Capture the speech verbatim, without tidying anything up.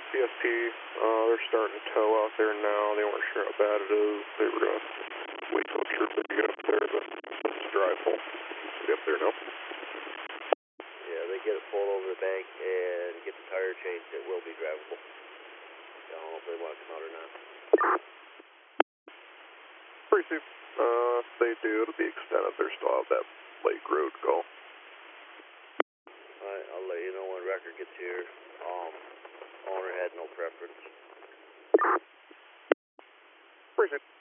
C S T, uh, they're starting to tow out there now. They weren't sure how bad it is. They were going to wait till the trooper to get up there, but it's drivable. Get up there now. Yeah, they get it pulled over the bank and get the tire changed. It will be drivable. I don't know if they want to come out or not. Pretty soon. Uh, if they do, it'll be extended. They're still out that Lake Road go. Alright, I'll let you know when record gets here. Um, owner had no preference. Pretty soon.